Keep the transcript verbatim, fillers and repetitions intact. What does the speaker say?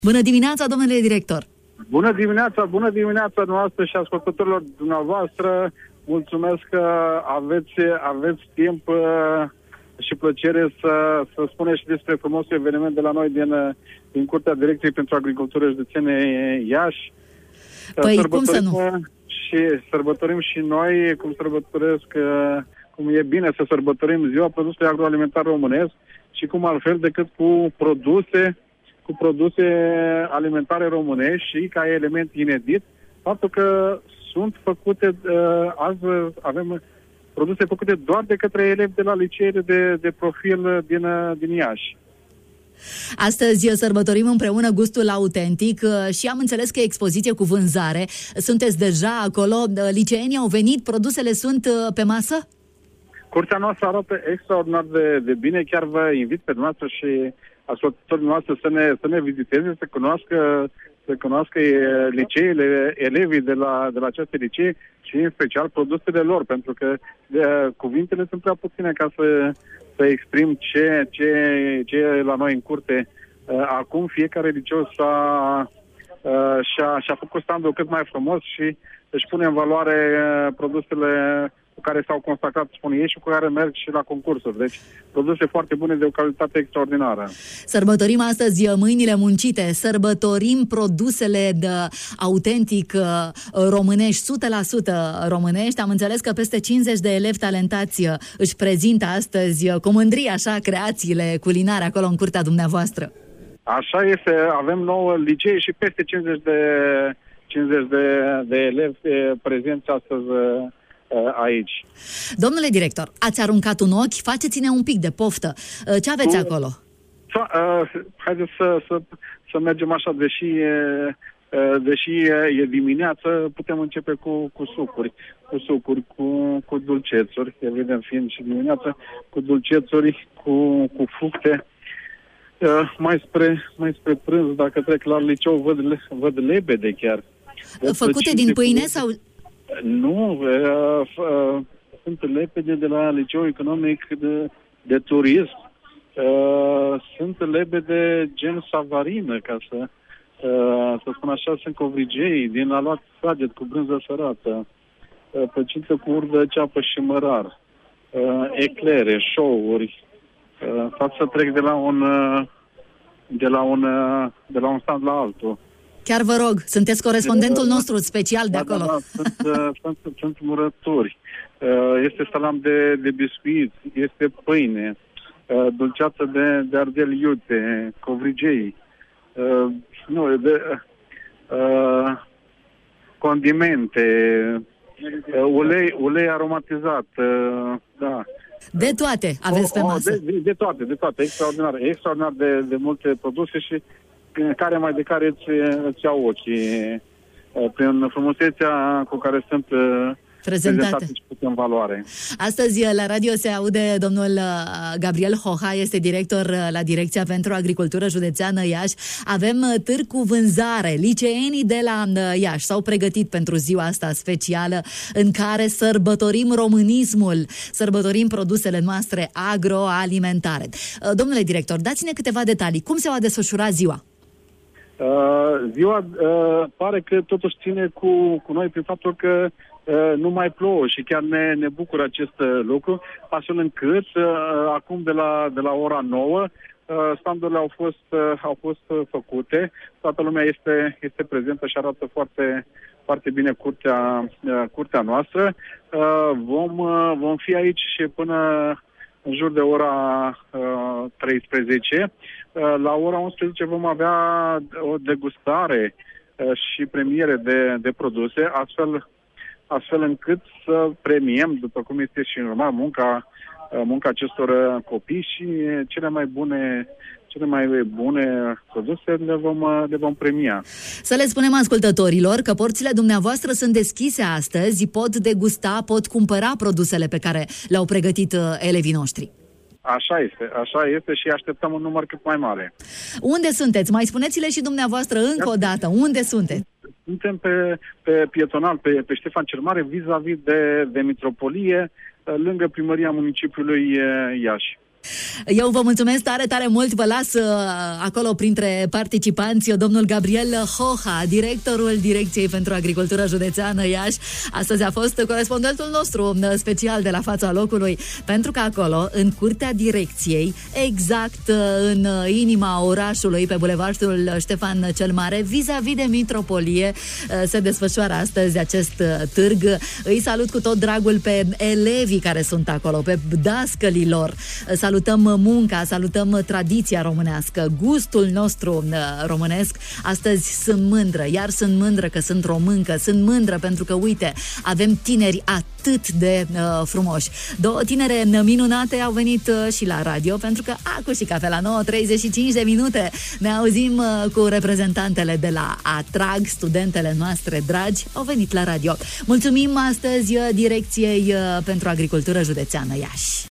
Bună dimineața, domnule director! Bună dimineața, bună dimineața noastră și ascultătorilor dumneavoastră. Mulțumesc că aveți, aveți timp uh, și plăcere să, să spuneți și despre frumosul eveniment de la noi din, din Curtea Direcției pentru Agricultură Județene Iași. Păi cum să nu? Și sărbătorim și noi, cum sărbătoresc, uh, cum e bine să sărbătorim Ziua Produsului Agroalimentar Românesc și cum altfel decât cu produse cu produse alimentare românești și ca element inedit, faptul că sunt făcute, uh, azi avem produse făcute doar de către elevi de la liceele de, de profil din, din Iași. Astăzi sărbătorim împreună gustul autentic și am înțeles că e expoziție cu vânzare. Sunteți deja acolo, liceenii au venit, produsele sunt pe masă? Curtea noastră arată extraordinar de, de bine, chiar vă invit pe dumneavoastră și ascultătorii noastre să ne, să ne viziteze, să cunoască, să cunoască liceele, elevii de la, de la aceste licee și în special produsele lor, pentru că de, cuvintele sunt prea puține ca să, să exprim ce, ce, ce e la noi în curte. Uh, acum fiecare liceu s-a, uh, și-a, și-a făcut standul cât mai frumos și își pune în valoare uh, produsele cu care s-au consacrat, spun ei, și cu care merg și la concursuri. Deci, produse foarte bune de o calitate extraordinară. Sărbătorim astăzi mâinile muncite, sărbătorim produsele de autentic românești, o sută la sută românești. Am înțeles că peste cincizeci de elevi talentați își prezintă astăzi cu mândrie așa creațiile culinare acolo în curtea dumneavoastră. Așa este, avem nouă licee și peste cincizeci de, cincizeci de, de elevi prezenți astăzi aici. Domnule director, ați aruncat un ochi, faceți-ne un pic de poftă. Ce aveți Cu... acolo? Uh, haideți să, să, să mergem așa, deși, uh, deși e dimineață, putem începe cu, cu sucuri, cu sucuri, cu, cu dulcețuri, evident fiind și dimineața, cu dulcețuri, cu, cu fructe. Uh, mai, spre, mai spre prânz, dacă trec la liceu, văd, văd lebede chiar. Făcute din pâine sau... Nu, uh, uh, sunt lebede de la Liceul Economic de, de Turism. Uh, sunt lebede gen savarină, ca să, uh, să spun așa, sunt covrigei din aluat saget cu brânză sărată, uh, păcită cu urdă, ceapă și mărar, uh, eclere, show-uri. Uh, fac să trec de la un, uh, de la un, uh, de la un stand la altul. Chiar vă rog, sunteți corespondentul nostru special de acolo. Da, da, sunt, uh, sunt, sunt murături, uh, este salam de, de biscuit, este pâine, uh, dulceață de, de ardei iute, covrigei, uh, nu, de, uh, condimente, uh, ulei, ulei aromatizat, uh, da. De toate aveți pe masă. De, de, de toate, de toate, extraordinar, extraordinar de, de multe produse și care mai de care îți, îți iau ochii prin frumusețea cu care sunt prezentate și puse în valoare. Astăzi la radio se aude domnul Gabriel Hoha, este director la Direcția pentru Agricultură Județeană Iași. Avem târg cu vânzare. Liceenii de la Iași s-au pregătit pentru ziua asta specială în care sărbătorim românismul, sărbătorim produsele noastre agroalimentare. Domnule director, dați-ne câteva detalii. Cum se va desfășura ziua? Uh, ziua uh, pare că totuși ține cu, cu noi prin faptul că uh, nu mai plouă și chiar ne, ne bucură acest uh, lucru, astfel încât uh, acum de la, de la ora nouă uh, standurile au fost, uh, au fost uh, făcute, toată lumea este, este prezentă și arată foarte, foarte bine curtea, uh, curtea noastră. Uh, vom, uh, vom fi aici și până în jur de ora uh, treisprezece. Uh, la ora unsprezece vom avea o degustare uh, și premiere de, de produse, astfel, astfel încât să premiem, după cum este și normal, munca, uh, munca acestor uh, copii și cele mai bune cele mai bune produse le vom, le vom premia. Să le spunem ascultătorilor că porțile dumneavoastră sunt deschise astăzi, pot degusta, pot cumpăra produsele pe care le-au pregătit elevii noștri. Așa este, așa este și așteptăm un număr cât mai mare. Unde sunteți? Mai spuneți-le și dumneavoastră încă o dată. Unde sunteți? Suntem pe, pe pietonal, pe, pe Ștefan cel Mare, vis-a-vis de, de Mitropolie, lângă primăria municipiului Iași. Eu vă mulțumesc tare, tare mult. Vă las uh, acolo printre participanți domnul Gabriel Hoha, directorul Direcției pentru Agricultură Județeană Iași. Astăzi a fost corespondentul nostru special de la fața locului, pentru că acolo, în curtea direcției, exact în inima orașului, pe bulevardul Ștefan cel Mare, vis-a-vis de Mitropolie, se desfășoară astăzi acest târg. Îi salut cu tot dragul pe elevii care sunt acolo, pe dascălii lor. Salutăm munca, salutăm tradiția românească, gustul nostru românesc. Astăzi sunt mândră, iar sunt mândră că sunt româncă, sunt mândră pentru că, uite, avem tineri atât de uh, frumoși. Două tinere minunate au venit uh, și la radio, pentru că acu și cafea la nouă treizeci și cinci de minute ne auzim uh, cu reprezentantele de la Atrag, studentele noastre dragi, au venit la radio. Mulțumim astăzi uh, Direcției uh, pentru Agricultură Județeană Iași.